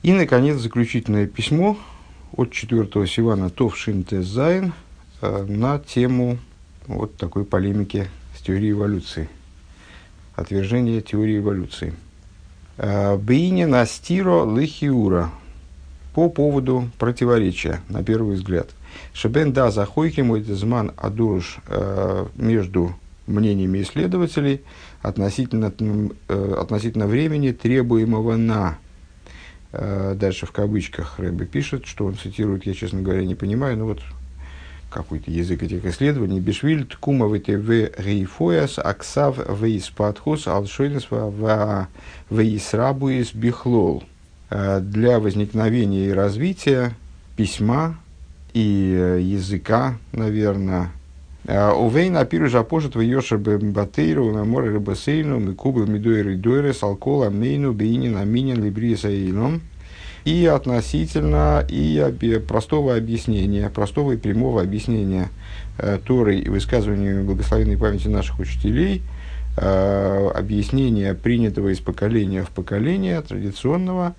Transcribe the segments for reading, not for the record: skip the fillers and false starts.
И, наконец, заключительное письмо от 4-го Сивана Тов Шин Тес Зайн на тему вот такой полемики с теорией эволюции, отвержение теории эволюции. Бейни настиро лихиура, по поводу противоречия, на первый взгляд. Шебен да захойки мой дезман адуш, между мнениями исследователей относительно времени, требуемого на. Дальше в кавычках Рэбе пишет, что он цитирует, я, честно говоря, не понимаю, но вот какой-то язык этих исследований. Бишвиль ткума в рейфояс аксав вейспатхус алшойнес вейсрабуис бихлол. Для возникновения и развития письма и языка, наверное, Увейн апиру жапошет в Йошер Батейру, на море Рыбасейну, Микубы, Мидуэры, Дуэры, Салкола, Мейну, Бейнин, Аминин, Либрия, Аилом. И относительно простого объяснения, простого и прямого объяснения Торы и высказываниями благословенной памяти наших учителей, объяснения, принятого из поколения в поколение, традиционного,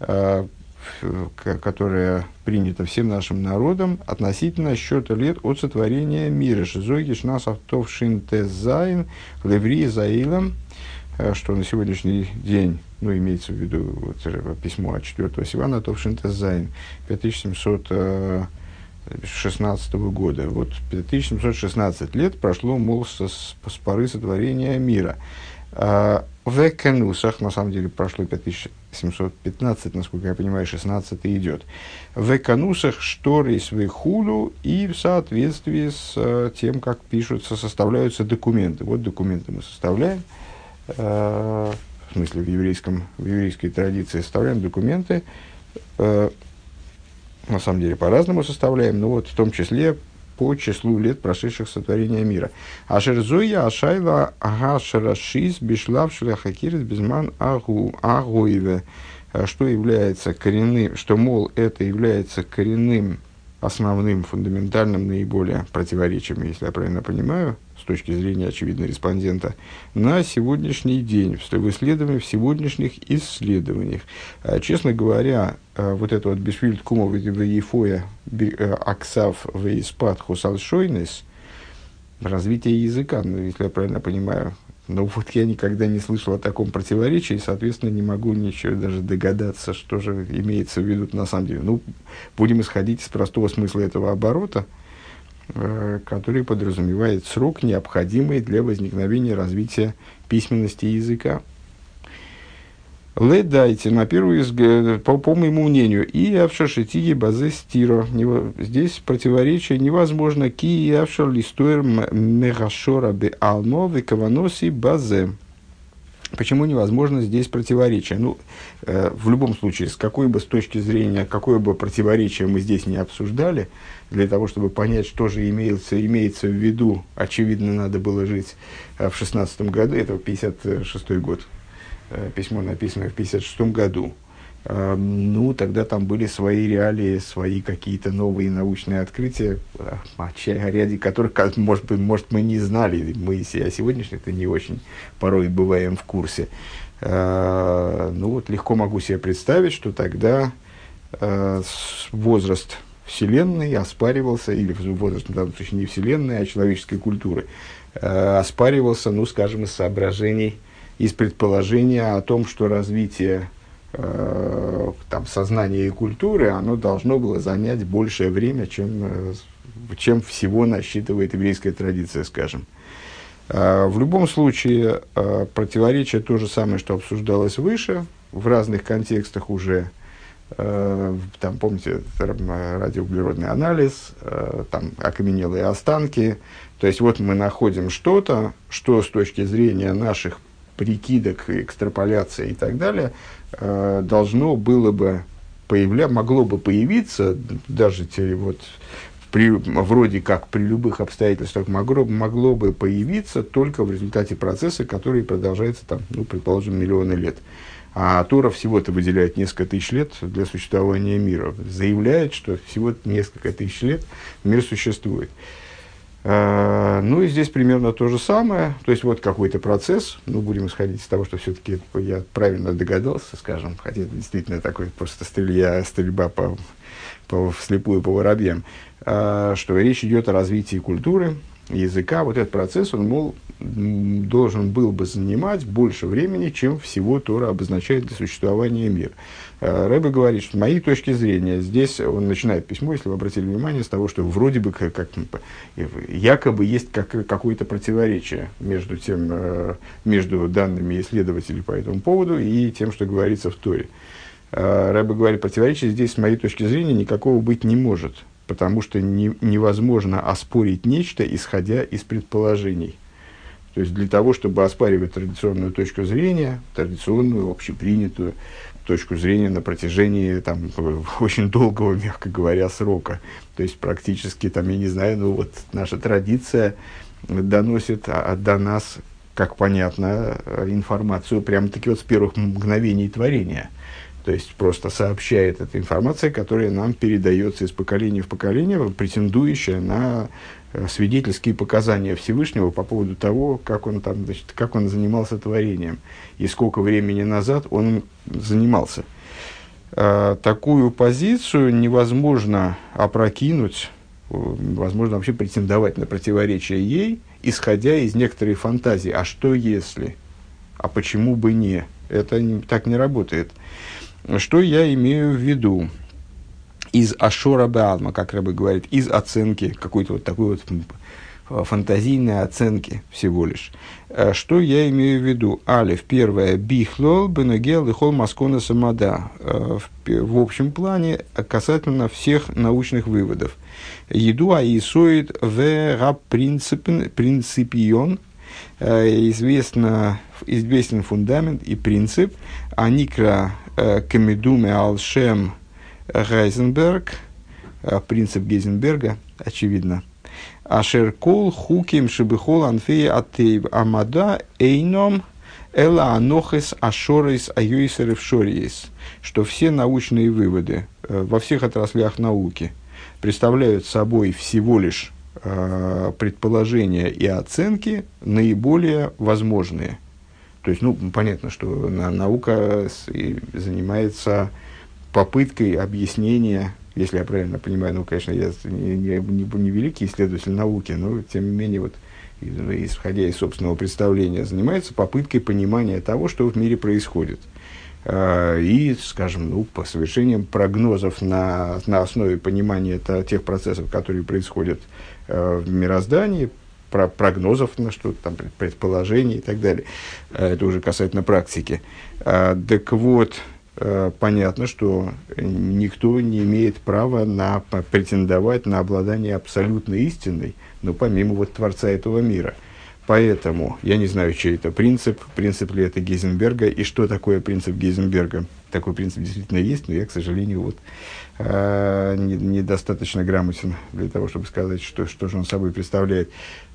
которое принято всем нашим народом относительно счета лет от сотворения мира. Шизойгиш нас автовшин тезайн леври заилом, что на сегодняшний день, ну, имеется в виду вот, письмо от 4-го Сивана автовшин тезайн 5716 года. Вот 5716 лет прошло, мол, с поры сотворения мира. В Эканусах, на самом деле, прошло 5715, насколько я понимаю, 16 идет. В Эканусах шторис вехулу, и в соответствии с тем, как пишутся, составляются документы. Вот документы мы составляем, в смысле в еврейской традиции составляем документы, на самом деле по-разному составляем, но вот в том числе по числу лет, прошедших сотворения мира. Ашерзуя ашайла агашарашис бишлав шляхакирис безман агуеве, что является коренным, что, мол, это является коренным, основным, фундаментальным, наиболее противоречием, если я правильно понимаю, с точки зрения, очевидно, респондента, на сегодняшний день, в сегодняшних исследованиях. Честно говоря, вот это вот бешвильд кумов вейфоя аксав вейспат хусалшойнес, развитие языка, ну, если я правильно понимаю, но вот я никогда не слышал о таком противоречии, и, соответственно, не могу ничего даже догадаться, что же имеется в виду на самом деле. Ну, будем исходить из простого смысла этого оборота, который подразумевает срок, необходимый для возникновения и развития письменности языка. Дайте, на первый взгляд, по моему мнению, и авшашитиги базе стиро. Здесь противоречие невозможно. Ки авшар листуэр мегашора бе алмо векаваноси базе. Почему невозможно здесь противоречие? Ну, в любом случае, с точки зрения, какое бы противоречие мы здесь не обсуждали, для того, чтобы понять, что же имеется в виду, очевидно, надо было жить в 16 году, это 56 год. Письмо написано в 1956 году. Ну, тогда там были свои реалии, свои какие-то новые научные открытия, о ряде которых, может, мы не знали, мы о сегодняшних-то не очень порой бываем в курсе. Ну, вот легко могу себе представить, что тогда возраст Вселенной оспаривался, или возраст, в данном случае, не Вселенной, а человеческой культуры, оспаривался, ну, скажем, из соображений, из предположения о том, что развитие сознания и культуры, оно должно было занять большее время, чем всего насчитывает еврейская традиция, скажем. В любом случае, противоречие то же самое, что обсуждалось выше, в разных контекстах уже. Там, помните, радиоуглеродный анализ, там окаменелые останки. То есть, вот мы находим что-то, что с точки зрения наших прикидок, экстраполяции и так далее, должно было бы могло бы появиться, даже вроде как при любых обстоятельствах, могло бы появиться только в результате процесса, который продолжается, предположим, миллионы лет. А Тора всего-то выделяет несколько тысяч лет для существования мира. Заявляет, что всего несколько тысяч лет мир существует. Ну и здесь примерно то же самое. То есть вот какой-то процесс, ну будем исходить из того, что все-таки я правильно догадался, скажем, хотя это действительно такой просто стрельба вслепую по воробьям, что речь идет о развитии культуры, языка. Вот этот процесс, он, мол, должен был бы занимать больше времени, чем всего Тора обозначает для существования мира. Рэбе говорит, что с моей точки зрения, здесь он начинает письмо, если вы обратили внимание, с того, что вроде бы якобы есть какое-то противоречие между данными исследователей по этому поводу и тем, что говорится в Торе. Рэбе говорит, противоречия здесь, с моей точки зрения, никакого быть не может, потому что невозможно оспорить нечто, исходя из предположений. То есть для того, чтобы оспаривать традиционную точку зрения, традиционную, общепринятую точку зрения на протяжении очень долгого, мягко говоря, срока. То есть практически, я не знаю, наша традиция доносит до нас, как понятно, информацию прямо-таки с первых мгновений творения. То есть просто сообщает эта информация, которая нам передается из поколения в поколение, претендующая на свидетельские показания Всевышнего по поводу того, как он занимался творением и сколько времени назад он занимался. Такую позицию невозможно опрокинуть, возможно вообще претендовать на противоречие ей, исходя из некоторой фантазии. А что если? А почему бы не? Это так не работает. Что я имею в виду? Из ашора беалма, как Рэбе говорит, из оценки, какой-то такой фантазийной оценки всего лишь. Что я имею в виду? Алиф, первое, бихлол, бенегел и хол маскона самада. В общем плане, касательно всех научных выводов. Еду аисоид в раб принципион. Известен фундамент и принцип. Аникра камедуме алшем Гейзенберг, принцип Гейзенберга, очевидно. Ашеркол хуким шебихол анфея атеев амада эйном эла анохес ашорис аюисерев шориес, что все научные выводы во всех отраслях науки представляют собой всего лишь предположения и оценки наиболее возможные. То есть, понятно, что наука занимается попыткой объяснения, если я правильно понимаю, конечно, я не великий исследователь науки, но, тем не менее, исходя из собственного представления, занимается попыткой понимания того, что в мире происходит. И, скажем, по совершением прогнозов на основе понимания тех процессов, которые происходят в мироздании, прогнозов на что-то, предположений и так далее. Это уже касательно практики. Так вот, понятно, что никто не имеет права претендовать на обладание абсолютной истиной, но помимо Творца этого мира. Поэтому я не знаю, чей это принцип ли это Гейзенберга, и что такое принцип Гейзенберга. Такой принцип действительно есть, но я, к сожалению, недостаточно грамотен для того, чтобы сказать, что же он собой представляет.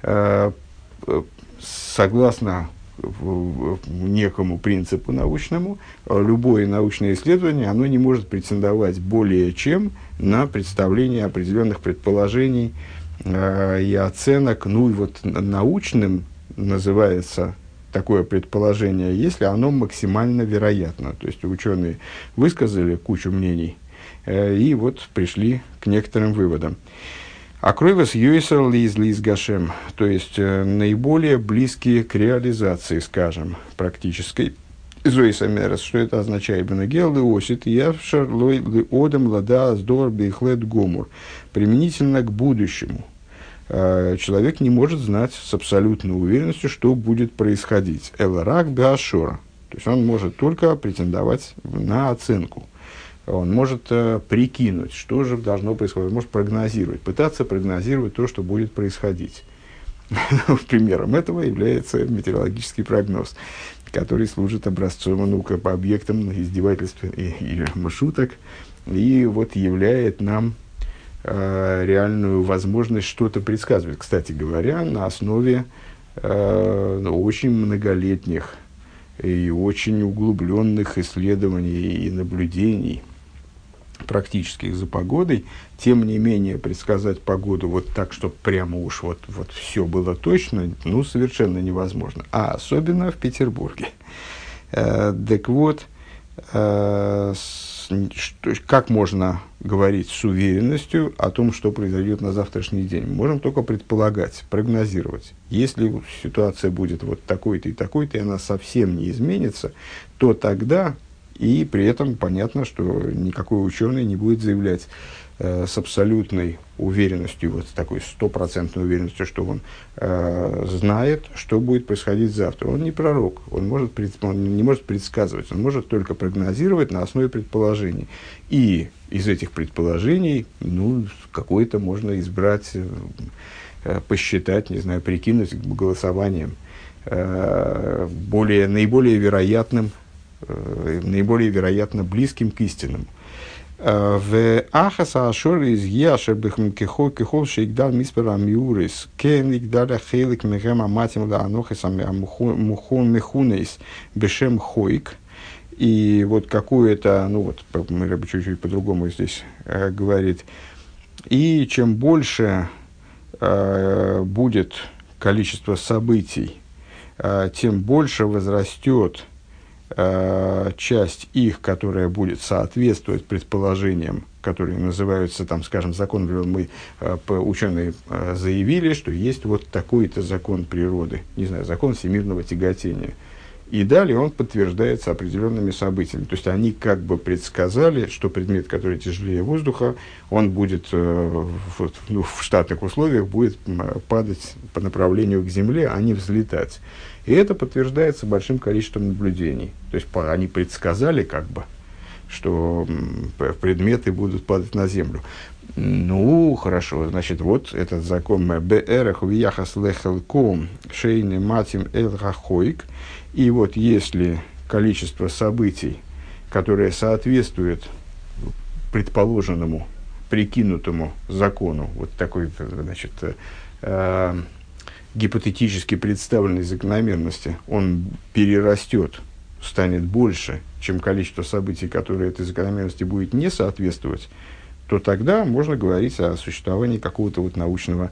Согласно некому принципу научному, любое научное исследование, оно не может претендовать более чем на представление определенных предположений и оценок. Научным называется такое предположение, если оно максимально вероятно. То есть ученые высказали кучу мнений и пришли к некоторым выводам. Акройвас юисер лиз гашем, то есть наиболее близкие к реализации, скажем, практической. Зоисамерас, что это означает? Бенегел леосит явшар лой леодам лада аздор бейхлет гомур. Применительно к будущему. Человек не может знать с абсолютной уверенностью, что будет происходить. Эларак беашора. То есть он может только претендовать на оценку. Он может прикинуть, что же должно происходить, может прогнозировать, пытаться прогнозировать то, что будет происходить. Примером этого является метеорологический прогноз, который служит образцом по объектам издевательств и шуток, и являет нам реальную возможность что-то предсказывать. Кстати говоря, на основе очень многолетних и очень углубленных исследований и наблюдений, практических за погодой, тем не менее предсказать погоду вот так, чтобы прямо уж вот все было точно, ну, совершенно невозможно. А особенно в Петербурге. Так вот, как можно говорить с уверенностью о том, что произойдет на завтрашний день? Мы можем только предполагать, прогнозировать. Если ситуация будет вот такой-то и такой-то, и она совсем не изменится, то тогда, и при этом понятно, что никакой ученый не будет заявлять с абсолютной уверенностью, вот с такой стопроцентной уверенностью, что он знает, что будет происходить завтра. Он не пророк, он не может предсказывать, он может только прогнозировать на основе предположений. И из этих предположений, ну, какое-то можно избрать, посчитать, не знаю, прикинуть голосованием наиболее вероятно близким к истинному. В Ахаса Ашор из Яшебехм Кехол Шейгдал Миспера Миурис Кен Игдаля Хейлик Мегема Матим Ла Анохисами Амухон Мехунейс Бешем Хойк. И вот какое-то, ну вот, мы чуть-чуть по-другому здесь говорит. И чем больше будет количество событий, тем больше возрастет часть их, которая будет соответствовать предположениям, которые называются, там, скажем, закон, ученые заявили, что есть вот такой-то закон природы, не знаю, закон всемирного тяготения. И далее он подтверждается определенными событиями. То есть они как бы предсказали, что предмет, который тяжелее воздуха, он будет в штатных условиях будет падать по направлению к Земле, а не взлетать. И это подтверждается большим количеством наблюдений. То есть они предсказали как бы, что предметы будут падать на Землю. Ну, хорошо, значит, вот этот закон «Беэрах вияхас лехелком шейны матим эльхахойк». И вот если количество событий, которое соответствует предположенному, прикинутому закону, вот такой, значит, гипотетически представленной закономерности, он перерастет, станет больше, чем количество событий, которые этой закономерности будет не соответствовать, то тогда можно говорить о существовании какого-то вот научного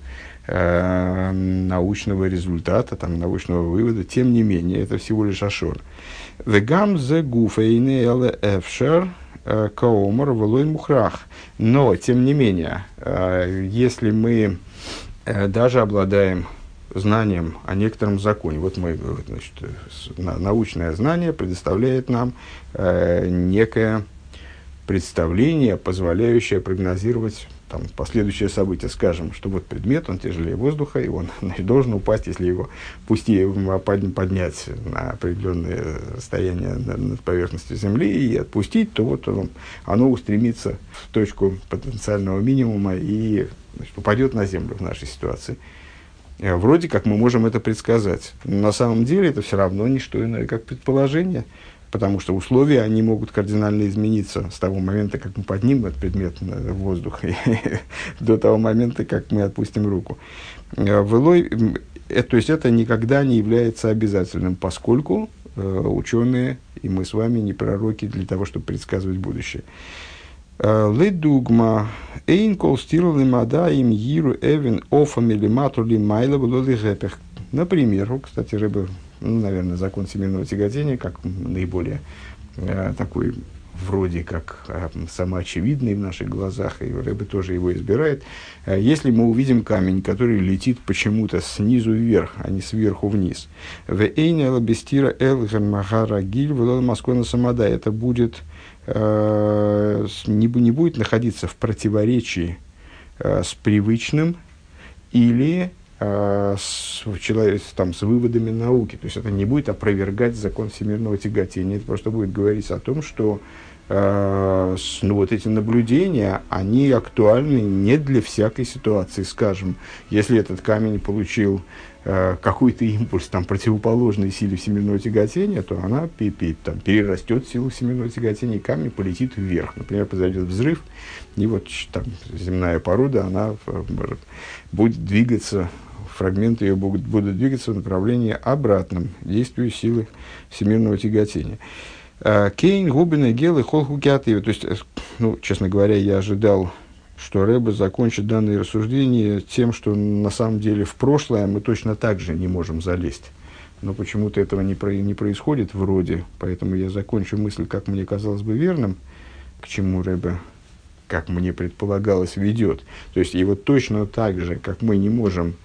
результата, там, научного вывода. Тем не менее, это всего лишь ашор. Но, тем не менее, если мы даже обладаем знанием о некотором законе, вот мы, значит, научное знание предоставляет нам некое представление, позволяющее прогнозировать там, последующее событие. Скажем, что вот предмет, он тяжелее воздуха, и он, значит, должен упасть, если его поднять на определенное расстояние над поверхностью Земли и отпустить, то вот оно устремится в точку потенциального минимума и, значит, упадет на Землю в нашей ситуации. Вроде как мы можем это предсказать. Но на самом деле это все равно не что иное, как предположение, потому что условия, они могут кардинально измениться с того момента, как мы поднимем этот предмет в воздух, до того момента, как мы отпустим руку. То есть это никогда не является обязательным, поскольку ученые и мы с вами не пророки для того, чтобы предсказывать будущее. Ледугма эйнкол стирл лимада им гиру эвен офами лимату лимайла влоли гэпех. Например, кстати, Ребе, наверное, закон всемирного тяготения, как наиболее такой, вроде как самоочевидный в наших глазах, и Ребе тоже его избирает. Если мы увидим камень, который летит почему-то снизу вверх, а не сверху вниз, это будет не будет находиться в противоречии с привычным или с выводами науки. То есть это не будет опровергать закон всемирного тяготения. Это просто будет говорить о том, что вот эти наблюдения, они актуальны не для всякой ситуации. Скажем, если этот камень получил какой-то импульс противоположной силе всемирного тяготения, то она перерастет силу всемирного тяготения, и камень полетит вверх. Например, произойдет взрыв, и вот земная порода, она будет двигаться, фрагменты ее будут двигаться в направлении обратном действию силы всемирного тяготения. Кейн, Губина, Гелы, Холхукиатывы. То есть ну, честно говоря, я ожидал, что Рэбе закончит данные рассуждения тем, что на самом деле в прошлое мы точно так же не можем залезть. Но почему-то этого не происходит вроде, поэтому я закончу мысль, как мне казалось бы верным, к чему Рэбе, как мне предполагалось, ведет. То есть, и вот точно так же, как мы не можем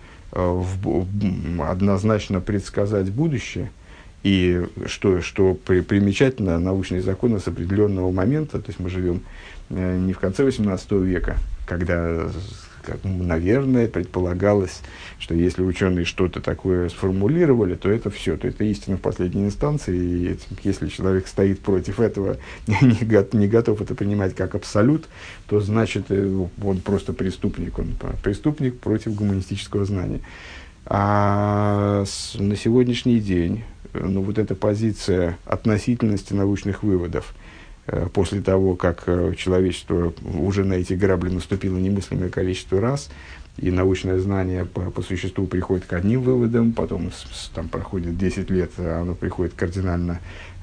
однозначно предсказать будущее, и что примечательно, научные законы с определенного момента, то есть мы живем не в конце XVIII века, когда, наверное, предполагалось, что если ученые что-то такое сформулировали, то это все, то это истина в последней инстанции, и если человек стоит против этого, не готов это принимать как абсолют, то значит он просто преступник, он преступник против гуманистического знания. А на сегодняшний день, ну, вот эта позиция относительности научных выводов, после того, как человечество уже на эти грабли наступило немыслимое количество раз, и научное знание по существу приходит к одним выводам, потом там проходит 10 лет, а оно приходит кардинально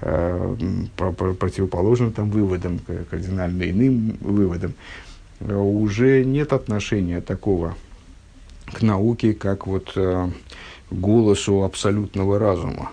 противоположным там выводам, кардинально иным выводам, уже нет отношения такого к науке, как вот голосу абсолютного разума,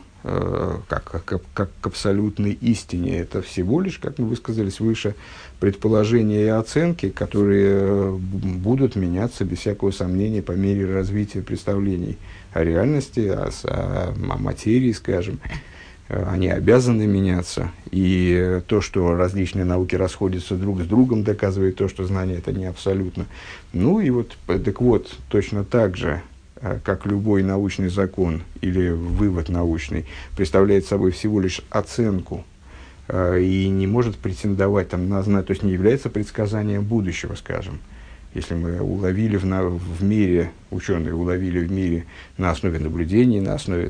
как к абсолютной истине. Это всего лишь, как мы высказались выше, предположения и оценки, которые будут меняться без всякого сомнения по мере развития представлений о реальности, о материи, скажем. Они обязаны меняться. И то, что различные науки расходятся друг с другом, доказывает то, что знание это не абсолютно. Ну и вот, так вот, точно так же, как любой научный закон или вывод научный, представляет собой всего лишь оценку и не может претендовать там, то есть не является предсказанием будущего, скажем. Если мы уловили в мире, ученые уловили в мире на основе наблюдений, на основе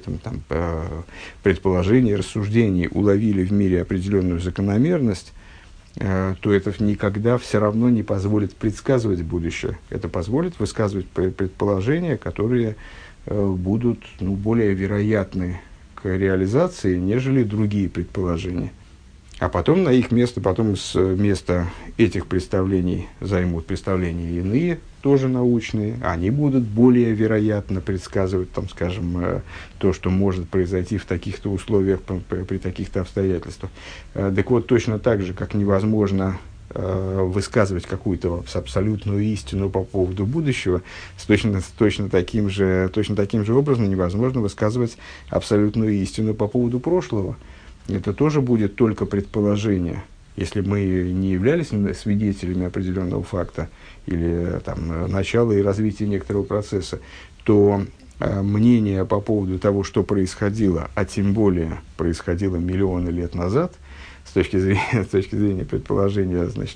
предположений, рассуждений, уловили в мире определенную закономерность, то это никогда все равно не позволит предсказывать будущее. Это позволит высказывать предположения, которые будут более вероятны к реализации, нежели другие предположения. А потом на их место, потом с места этих представлений займут представления иные, тоже научные. Они будут более вероятно предсказывать, там, скажем, то, что может произойти в таких-то условиях, при таких-то обстоятельствах. Так вот, точно так же, как невозможно высказывать какую-то абсолютную истину по поводу будущего, точно таким же образом невозможно высказывать абсолютную истину по поводу прошлого. Это тоже будет только предположение. Если мы не являлись свидетелями определенного факта или там, начала и развития некоторого процесса, то мнение по поводу того, что происходило, а тем более происходило миллионы лет назад, с точки зрения предположения, значит,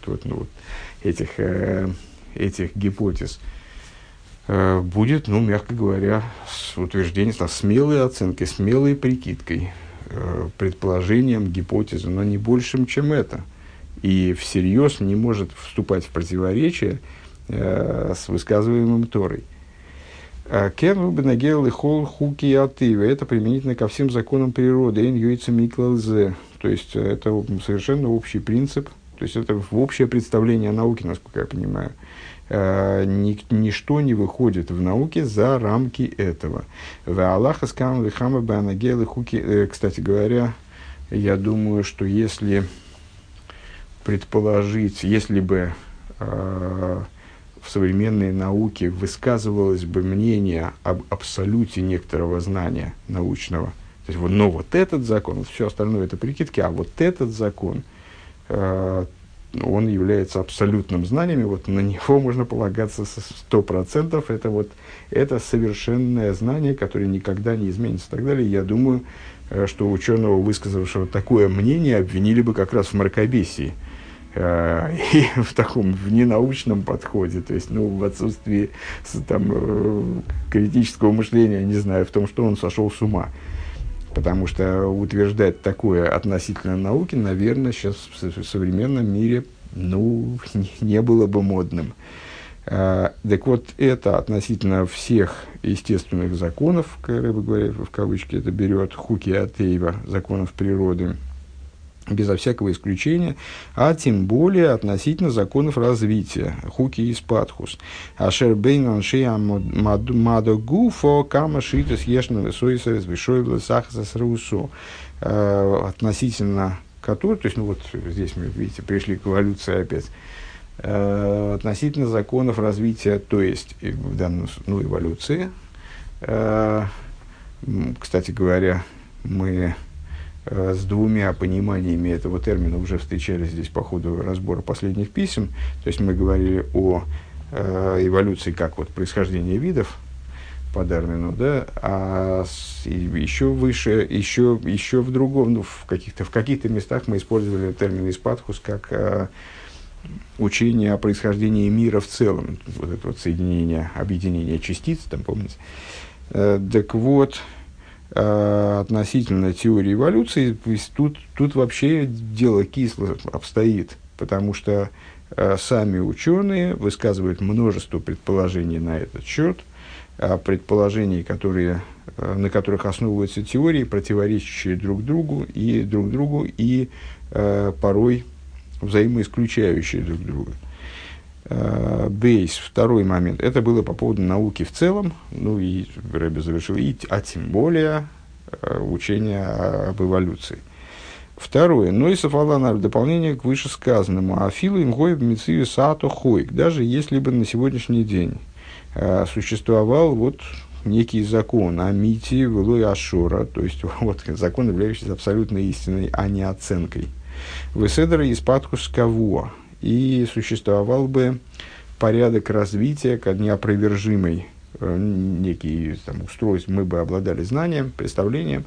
этих гипотез, будет, мягко говоря, с утверждением, с смелой оценкой, смелой прикидкой, предположением, гипотезой, но не большим, чем это. И всерьез не может вступать в противоречие с высказываемым Торой. Кен рубенагел и хол хуки атыве. Это применительно ко всем законам природы. Эн юйца миклалзе. То есть, это совершенно общий принцип. То есть, это общее представление о науке, насколько я понимаю. Ничто не выходит в науке за рамки этого. Кстати говоря, я думаю, что если предположить, если бы в современной науке высказывалось бы мнение об абсолюте некоторого знания научного, то есть, но вот этот закон, все остальное это прикидки, а вот этот закон, он является абсолютным знанием, и вот на него можно полагаться 100%. Это совершенное знание, которое никогда не изменится и так далее. Я думаю, что ученого, высказавшего такое мнение, обвинили бы как раз в мракобесии и в ненаучном подходе, то есть в отсутствии критического мышления, не знаю, в том, что он сошел с ума. Потому что утверждать такое относительно науки, наверное, сейчас в современном мире не было бы модным. Так вот, это относительно всех естественных законов, Рэбе говорит, в кавычки это берет, хуки атеева, законов природы. безо всякого исключения, а тем более относительно законов развития, хуки и спадхус. Ашер бейн аншея мадогуфо кама шитас ешна весойса вешойбла сахасас русо. Относительно которой, то есть, ну вот здесь мы, видите, пришли к эволюции опять, относительно законов развития, то есть, в данном, ну, эволюции. Кстати говоря, мы с двумя пониманиями этого термина уже встречались здесь по ходу разбора последних писем. То есть мы говорили о эволюции как вот происхождение видов по Дарвину, да, а еще выше, еще в другом, ну, в каких-то местах мы использовали термин «испадхус» как учение о происхождении мира в целом, вот это вот соединение, объединение частиц, там, помните. Так вот, относительно теории эволюции, тут вообще дело кисло обстоит, потому что сами ученые высказывают множество предположений на этот счет, предположений, на которых основываются теории, противоречащие друг другу и порой взаимоисключающие друг друга. Бейс, второй момент, это было по поводу науки в целом, ну и Ребе завершил, а тем более учение об эволюции. Второе, Нойсов Аллана, в дополнение к вышесказанному, Афилу им гоев мицию сато хойк, даже если бы на сегодняшний день существовал вот некий закон амити велой ашора, то есть вот закон, являющийся абсолютной истиной, а не оценкой. Веседра из падхус кавуа, и существовал бы порядок развития, как неопровержимый некий там, устройств, мы бы обладали знанием, представлением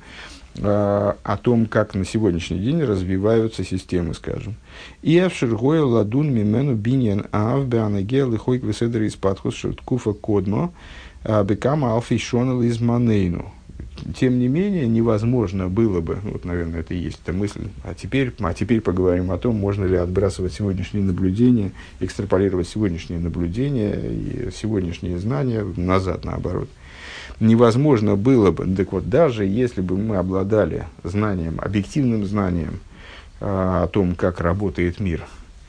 о том, как на сегодняшний день развиваются системы, скажем. И авширгоя ладун мимену биньян ав беанагел и хойк веседра из падхус шуткуфа кодмо бекама алфишонал из манейну. Тем не менее, невозможно было бы, вот, наверное, это и есть эта мысль, а теперь поговорим о том, можно ли отбрасывать сегодняшние наблюдения, экстраполировать сегодняшние наблюдения и сегодняшние знания назад, наоборот. Невозможно было бы, так вот, даже если бы мы обладали знанием, объективным знанием о том, как работает мир,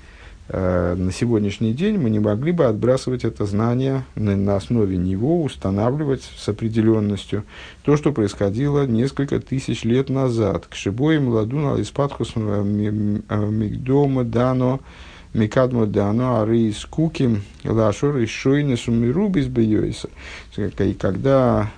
на сегодняшний день мы не могли бы отбрасывать это знание, на основе него устанавливать с определенностью то, что происходило несколько тысяч лет назад. К шибоим ладуна испадхус мигдома дано микадмо дано ары скуким лашор и шойны сумирубис бьёйса. И когда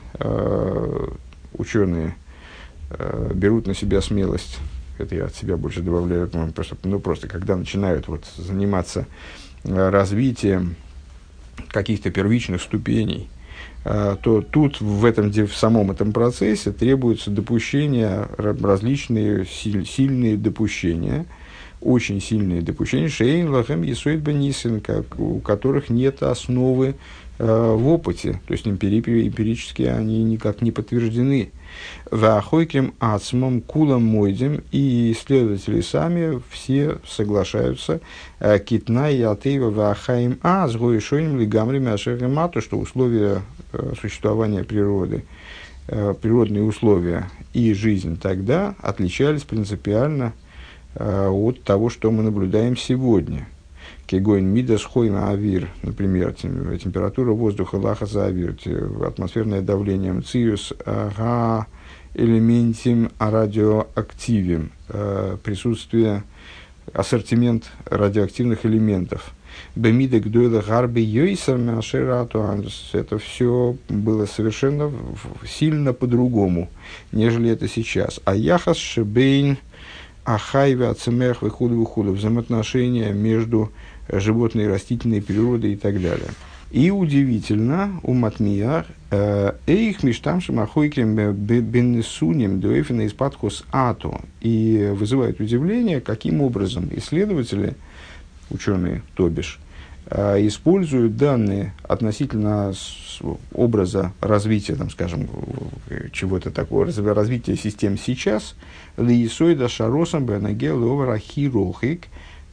ученые берут на себя смелость, это я от себя больше добавляю, просто когда начинают вот заниматься развитием каких-то первичных ступеней, то тут в самом этом процессе требуется допущения, различные сильные допущения, очень сильные допущения, шейн лахем есуэт бенисен, у которых нет основы в опыте, то есть эмпирически они никак не подтверждены. Вахойким ацмом кулам мойдем, и исследователи сами все соглашаются китна и атеева вахаим с гоишойным лигамрими ашеремату, что условия существования природы, природные условия и жизнь тогда отличались принципиально от того, что мы наблюдаем сегодня. Кегойн мидас хойна авир, например, температура воздуха лахаса авир, атмосферное давление циус ага элементим радиоактивим, присутствие, ассортимент радиоактивных элементов. Бемида гдойла гарби йойсер мяшерату, это все было совершенно сильно по-другому, нежели это сейчас. А яхас шебейн ахайве ацемех выхуду взаимоотношения между животной и растительной природой и так далее. И удивительно, у Матмиях, эйх миштамшим ахойкем беннесунем дуэфина из падхус ато, и вызывает удивление, каким образом исследователи, ученые, то бишь, используют данные относительно образа развития, там, скажем, чего-то такого, развития систем сейчас, лиисойда шаросом бенагел овара хирохик,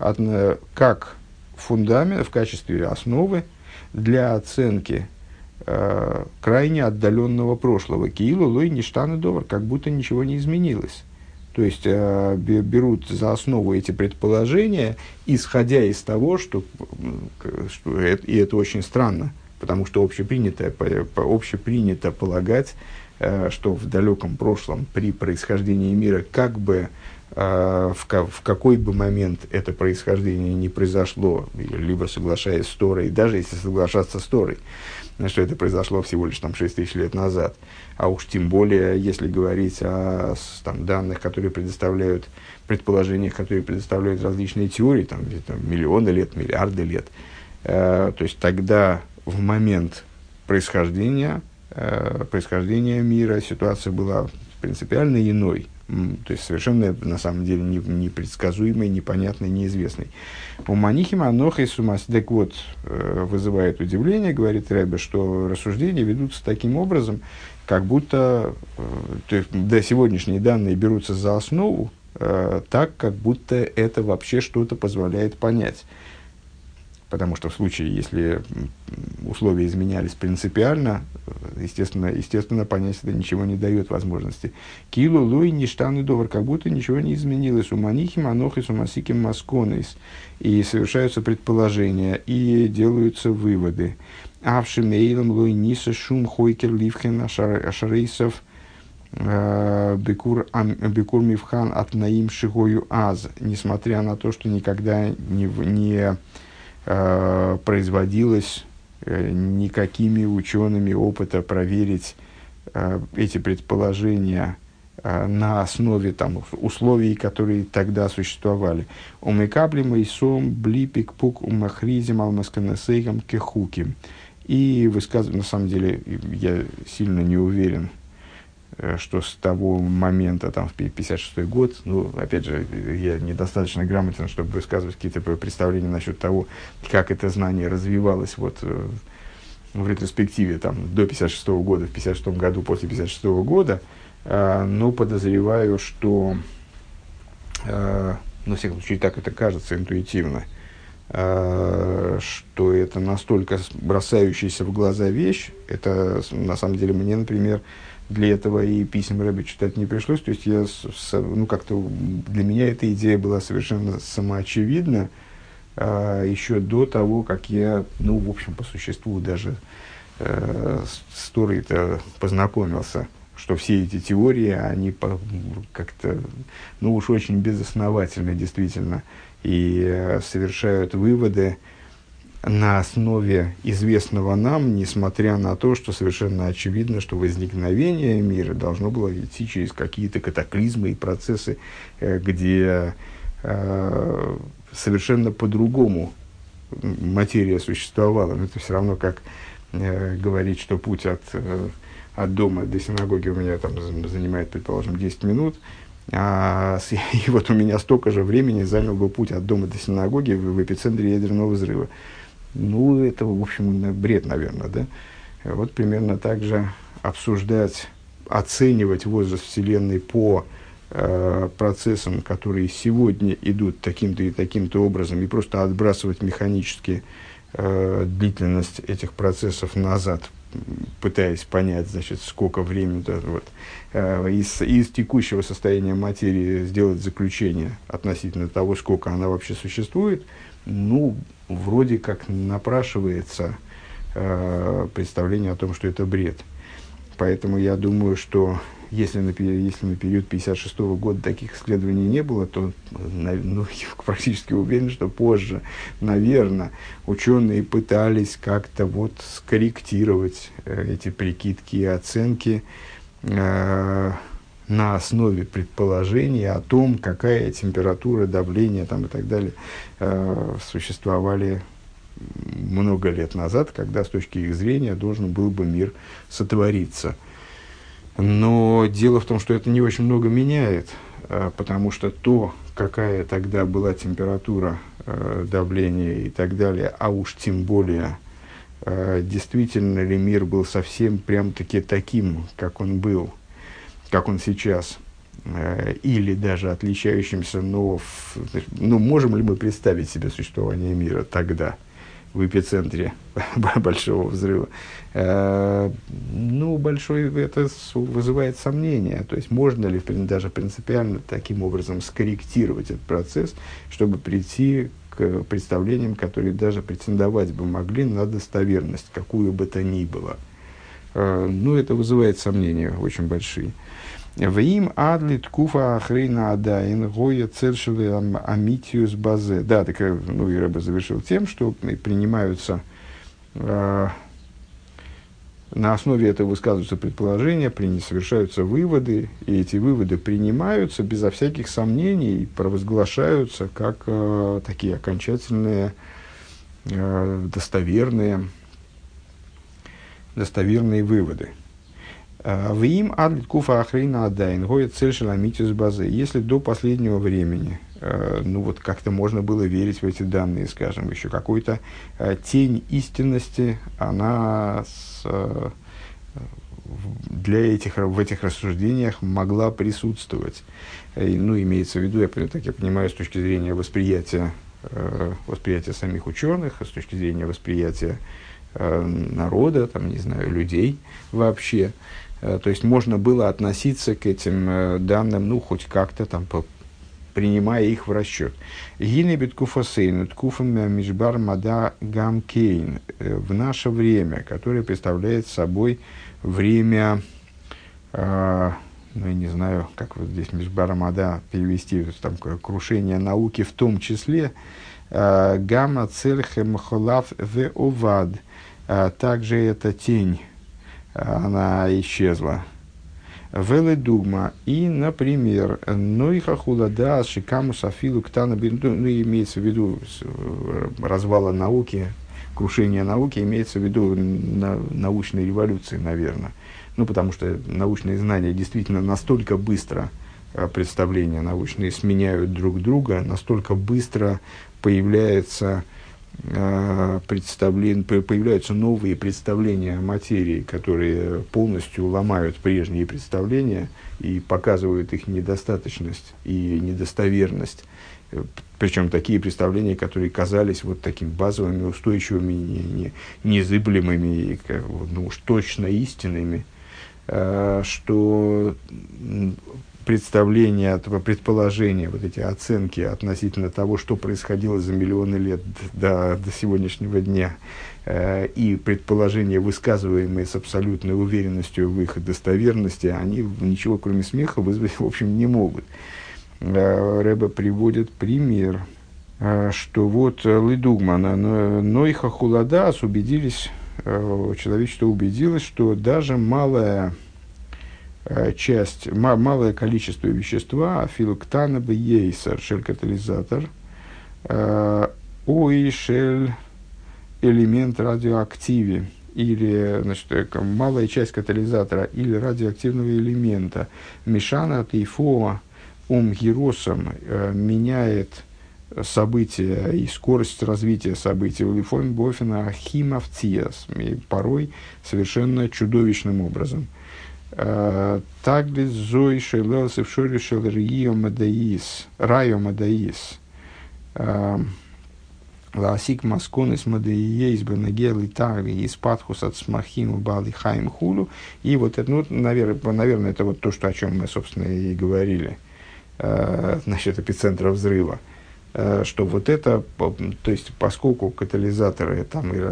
как фундамент, в качестве основы для оценки крайне отдаленного прошлого. Киилу лой ништан и довар, как будто ничего не изменилось. То есть берут за основу эти предположения, исходя из того, и это очень странно, потому что общепринято полагать, что в далеком прошлом, при происхождении мира, как бы в какой бы момент это происхождение не произошло, либо соглашаясь с Торой, даже если соглашаться с Торой, что это произошло всего лишь 6000 лет назад, а уж тем более, если говорить о данных, которые предоставляют, предположениях, которые предоставляют различные теории, миллионы лет, миллиарды лет, то есть тогда в момент происхождения мира ситуация была принципиально иной, то есть совершенно на самом деле непредсказуемой, непонятной, неизвестной. У Манихима Анохи Сумас, так вот, вызывает удивление, говорит Ребе, что рассуждения ведутся таким образом, как будто то есть, сегодняшние данные берутся за основу, так, как будто это вообще что-то позволяет понять. Потому что в случае, если условия изменялись принципиально, естественно, понять это ничего не дает возможности. Килу луй ништан и довар, как будто ничего не изменилось. У манихим анохис у масиким масконис. И совершаются предположения, и делаются выводы. Авшимейлом луй ниса шум хойкер ливхен ашарейсов бекур мивхан от наим шигою аз. Несмотря на то, что никогда не производилось никакими учеными опыта проверить эти предположения на основе условий, которые тогда существовали. Умекаблим и сом блипик пук умахризим алмасканесейгам кехуки. И высказываю, на самом деле, я сильно не уверен, что с того момента, в 1956 год, опять же, я недостаточно грамотен, чтобы высказывать какие-то представления насчет того, как это знание развивалось в ретроспективе до 1956 года, в 1956 году, после 1956 года, но подозреваю, что, во всяком случае, так это кажется интуитивно, что это настолько бросающаяся в глаза вещь, это, на самом деле, мне, например, для этого и писем Ребе читать не пришлось. То есть как-то для меня эта идея была совершенно самоочевидна еще до того, как я, в общем, по существу даже с Торой-то познакомился, что все эти теории, они как-то, уж очень безосновательны действительно, и совершают выводы на основе известного нам, несмотря на то, что совершенно очевидно, что возникновение мира должно было идти через какие-то катаклизмы и процессы, где совершенно по-другому материя существовала. Но это все равно как говорить, что путь от дома до синагоги у меня занимает, предположим, 10 минут, и вот у меня столько же времени занял бы путь от дома до синагоги в эпицентре ядерного взрыва. Это, в общем, бред, наверное, да? Вот примерно так же оценивать возраст Вселенной по процессам, которые сегодня идут таким-то и таким-то образом, и просто отбрасывать механически длительность этих процессов назад, пытаясь понять, сколько времени, из текущего состояния материи сделать заключение относительно того, сколько она вообще существует, вроде как напрашивается представление о том, что это бред. Поэтому я думаю, что если на период 1956 года таких исследований не было, то практически уверен, что позже, наверное, ученые пытались как-то скорректировать эти прикидки и оценки на основе предположений о том, какая температура, давление и так далее существовали много лет назад, когда с точки их зрения должен был бы мир сотвориться. Но дело в том, что это не очень много меняет, потому что то, какая тогда была температура, давление и так далее, а уж тем более, действительно ли мир был совсем прям-таки таким, как он был, как он сейчас, или даже отличающимся, можем ли мы представить себе существование мира тогда? в эпицентре большого взрыва. Большой это вызывает сомнения. То есть, можно ли даже принципиально таким образом скорректировать этот процесс, чтобы прийти к представлениям, которые даже претендовать бы могли на достоверность, какую бы то ни было. Это вызывает сомнения очень большие. В им адлит куфа ахрейна адаин гоя цершили амитиус базе. Да, так, и Рэбе завершил тем, что принимаются на основе этого высказываются предположения, совершаются выводы, и эти выводы принимаются безо всяких сомнений, провозглашаются как такие окончательные, достоверные выводы. В им адлит куфа ахрейна адайн гоя цершили амитиус базе. Если до последнего времени как-то можно было верить в эти данные, скажем, еще какой-то тень истинности, она в этих рассуждениях могла присутствовать. Имеется в виду, я понимаю, с точки зрения восприятия самих ученых, с точки зрения восприятия народа, людей вообще. То есть, можно было относиться к этим данным, хоть как-то принимая их в расчет. Гинебит куфасейну ткуфам мишбар мада гамкейн. В наше время, которое представляет собой время, я не знаю, как вот здесь мишбар мада перевести, крушение науки в том числе, гамма цельхем холав ве овад. Также эта тень, она исчезла. Веле дугма. И, например, нойха хулада шикаму сафилу ктана имеется в виду развала науки, крушение науки, имеется в виду научной революции, наверное. Потому что научные знания действительно настолько быстро, представления научные сменяют друг друга, настолько быстро появляются новые представления о материи, которые полностью ломают прежние представления и показывают их недостаточность и недостоверность. Причем такие представления, которые казались такими базовыми, устойчивыми, незыблемыми, уж точно истинными, что представления, предположения, эти оценки относительно того, что происходило за миллионы лет до сегодняшнего дня, и предположения, высказываемые с абсолютной уверенностью в их достоверности, они ничего, кроме смеха, вызвать, в общем, не могут. Рэбе приводит пример, что Лидугмана, Нойха Хуладас человечество убедилось, что даже малое количество вещества, филуктана бы ейсар, шель катализатор, шель элемент радиоактиви, или малая часть катализатора или радиоактивного элемента, мешана тейфоа гиросом меняет события и скорость развития событий в лифон бофина химавциас, порой совершенно чудовищным образом. Такли зой шелелсы в шоре шел райо мадаис ласик масконис мадаиес бенагел и тагли из патхус от смахиму бали хайм хулу. И это, наверное, это то, о чем мы, собственно, и говорили насчет эпицентра взрыва. Что это, то есть, поскольку катализаторы,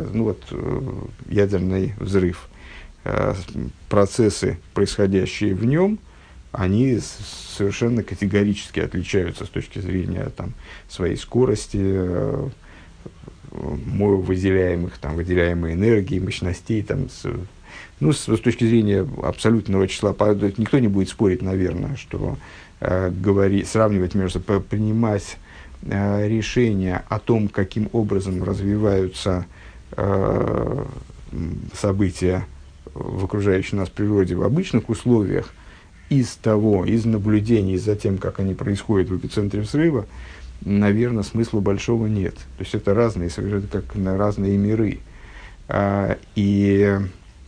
ядерный взрыв, процессы, происходящие в нем, они совершенно категорически отличаются с точки зрения своей скорости, выделяемой энергии, мощностей, с точки зрения абсолютного числа, никто не будет спорить, наверное, что сравнивать между собой, принимать решения о том, каким образом развиваются события в окружающей нас природе в обычных условиях, из наблюдений за тем, как они происходят в эпицентре взрыва, наверное, смысла большого нет. То есть, это разные, совершенно как разные миры. И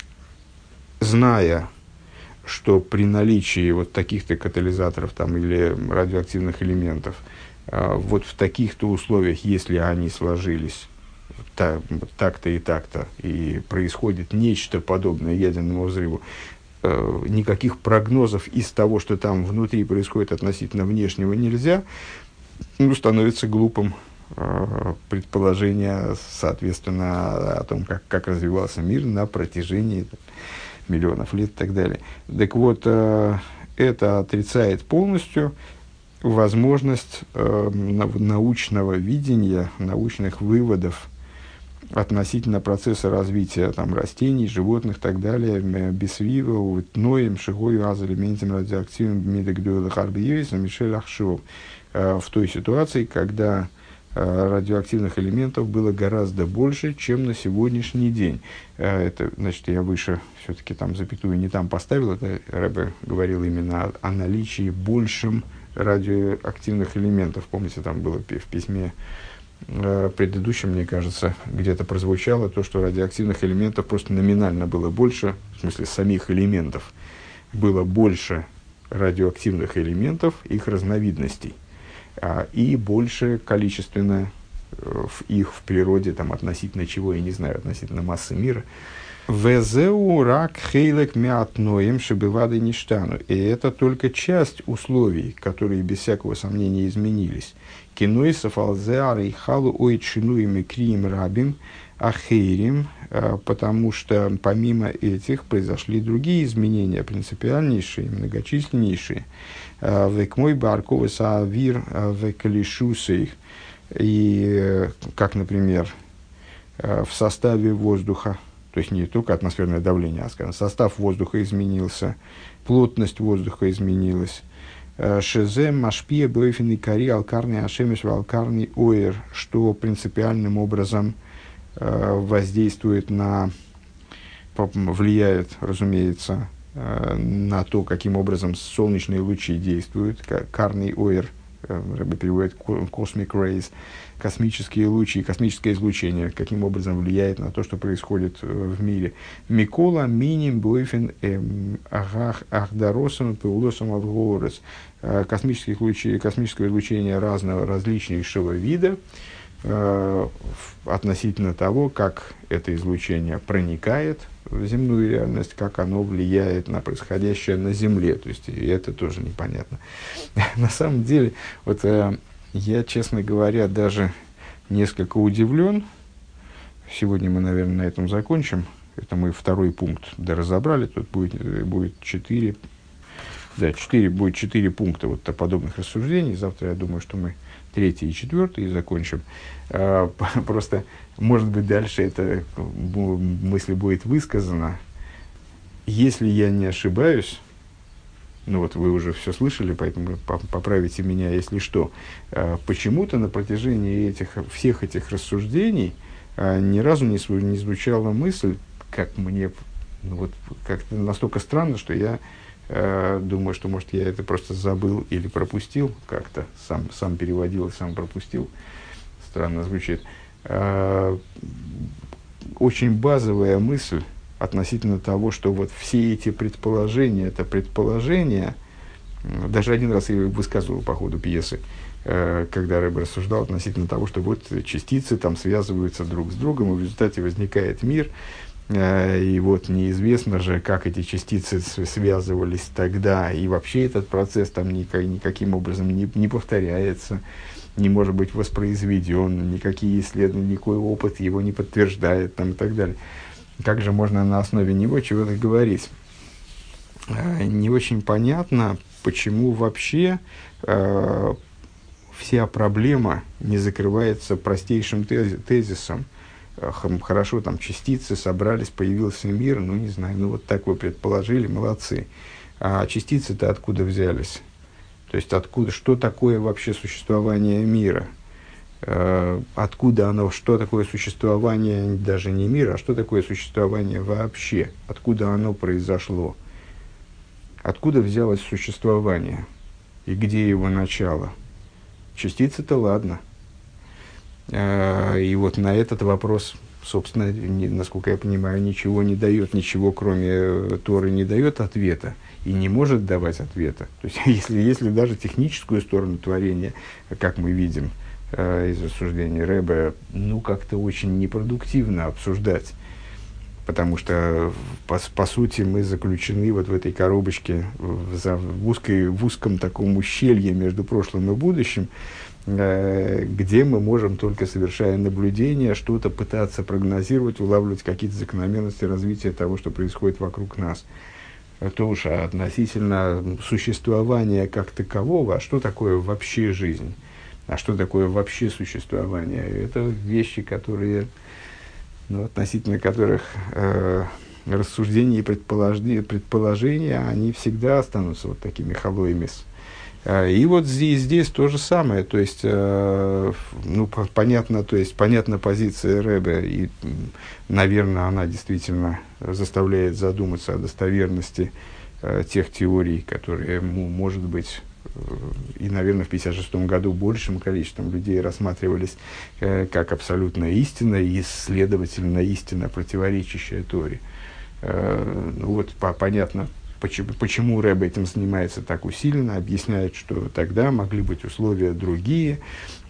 зная, что при наличии таких-то катализаторов или радиоактивных элементов, в таких-то условиях, если они сложились, так-то и так-то, и происходит нечто подобное ядерному взрыву, никаких прогнозов из того, что там внутри происходит относительно внешнего, нельзя, ну, становится глупым предположение, соответственно, о том, как развивался мир на протяжении миллионов лет и так далее. Так вот, это отрицает полностью возможность научного видения, научных выводов относительно процесса развития там, растений, животных и так далее, бесвива, ноем, шигою, аз элементом радиоактивным, медагдуэлах арбиевисом, Мишель Ахшов, в той ситуации, когда радиоактивных элементов было гораздо больше, чем на сегодняшний день. Это, значит, я выше все-таки там запятую не там поставил, это Ребе говорил именно о наличии большим радиоактивных элементов. Помните, там было в письме предыдущем, мне кажется, где-то прозвучало то, что радиоактивных элементов просто номинально было больше, в смысле самих элементов, было больше радиоактивных элементов, их разновидностей, и больше количественно их в природе, там, относительно чего, я не знаю, относительно массы мира. «Везеу рак хейлек мятноем шебывады ништану». И это только часть условий, которые без всякого сомнения изменились. «Киной сафалзеар и халу ойчинуем и крием рабим ахейрим», потому что помимо этих произошли другие изменения, принципиальнейшие, многочисленнейшие. «Векмой барковы саавир векалишусей». И, как, например, в составе воздуха, то есть не только атмосферное давление, а, скажем, состав воздуха изменился, плотность воздуха изменилась. Шезем машпия бойфин и кари алкарный ашемиш алкарный оэр, что принципиальным образом воздействует влияет, разумеется, на то, каким образом солнечные лучи действуют. Карный оэр, Рэбе переводит cosmic rays, космические лучи, космическое излучение, каким образом влияет на то, что происходит в мире. Микола миним бойфен ахдаросом пеулосом авгорес. Космическое излучение различнейшего вида относительно того, как это излучение проникает в земную реальность, как оно влияет на происходящее на Земле. То есть, и это тоже непонятно. На самом деле, вот я, честно говоря, даже несколько удивлен. Сегодня мы, наверное, на этом закончим. Это мы второй пункт доразобрали. Тут будет 4 пункта вот подобных рассуждений. Завтра, я думаю, что мы 3 и 4 закончим. Просто, может быть, дальше эта мысль будет высказана. Если я не ошибаюсь, ну вот вы уже все слышали, поэтому поправите меня, если что, почему-то на протяжении всех этих рассуждений ни разу не звучала мысль, как мне, ну вот, как-то настолько странно, что я думаю, что, может, я это просто забыл или пропустил как-то, сам переводил и сам пропустил. Странно звучит. Очень базовая мысль относительно того, что вот все эти предположения, это предположения, даже один раз я высказывал по ходу пьесы, когда Рэбе рассуждал относительно того, что вот частицы там связываются друг с другом, и в результате возникает мир. И вот неизвестно же, как эти частицы связывались тогда, и вообще этот процесс там никаким образом не повторяется, не может быть воспроизведен, никакие исследования, никакой опыт его не подтверждает там, и так далее. Как же можно на основе него чего-то говорить? Не очень понятно, почему вообще вся проблема не закрывается простейшим тезисом. Хорошо, там частицы собрались, появился мир, ну не знаю, ну вот так вы предположили, молодцы. А частицы-то откуда взялись? То есть откуда, что такое вообще существование мира? Откуда оно, что такое существование даже не мира, а что такое существование вообще? Откуда оно произошло? Откуда взялось существование? И где его начало? Частицы-то ладно. И вот на этот вопрос, собственно, насколько я понимаю, ничего не дает, ничего кроме Торы не дает ответа и не может давать ответа. То есть, если даже техническую сторону творения, как мы видим, из рассуждений Рэбе, ну, как-то очень непродуктивно обсуждать. Потому что, по сути, мы заключены вот в этой коробочке, в узком таком ущелье между прошлым и будущим, где мы можем, только совершая наблюдения, что-то пытаться прогнозировать, улавливать какие-то закономерности развития того, что происходит вокруг нас. То уж относительно существования как такового, а что такое вообще жизнь, а что такое вообще существование, это вещи, которые, ну, относительно которых рассуждения и предположения, они всегда останутся вот такими халоимис. И вот здесь то же самое, то есть, понятна позиция Рэбе, и, наверное, она действительно заставляет задуматься о достоверности тех теорий, которые, может быть, и, наверное, в 1956 году большим количеством людей рассматривались как абсолютно истина и, следовательно, истина, противоречащая Торе. Понятно, почему Рэбе этим занимается так усиленно, объясняет, что тогда могли быть условия другие,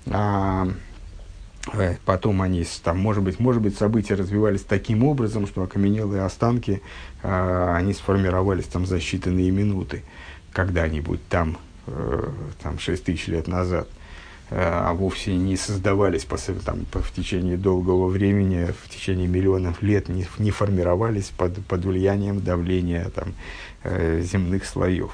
потом они, может быть, события развивались таким образом, что окаменелые останки, они сформировались за считанные минуты, когда-нибудь там 6 тысяч лет назад, а вовсе не создавались в течение долгого времени, в течение миллионов лет не формировались под влиянием давления земных слоев.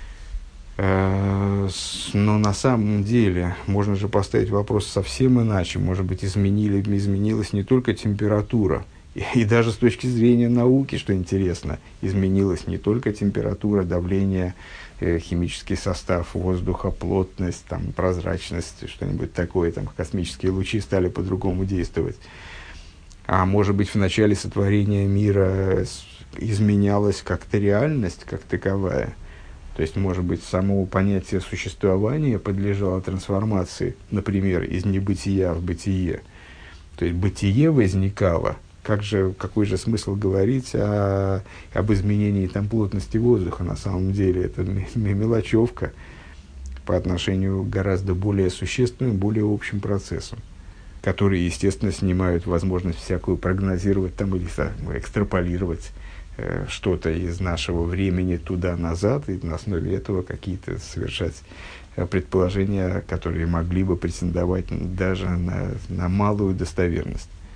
Но на самом деле можно же поставить вопрос совсем иначе. Может быть, изменилась не только температура, и даже с точки зрения науки, что интересно, изменилась не только температура, давление, химический состав воздуха, плотность, прозрачность, что-нибудь такое, космические лучи стали по-другому действовать. А может быть, в начале сотворения мира изменялась как-то реальность как таковая. То есть, может быть, само понятие существования подлежало трансформации, например, из небытия в бытие. То есть, бытие возникало. Какой же смысл говорить об изменении плотности воздуха? На самом деле это мелочевка по отношению к гораздо более существенным, более общим процессам, которые, естественно, снимают возможность всякую прогнозировать или экстраполировать что-то из нашего времени туда-назад, и на основе этого какие-то совершать предположения, которые могли бы претендовать даже на малую достоверность.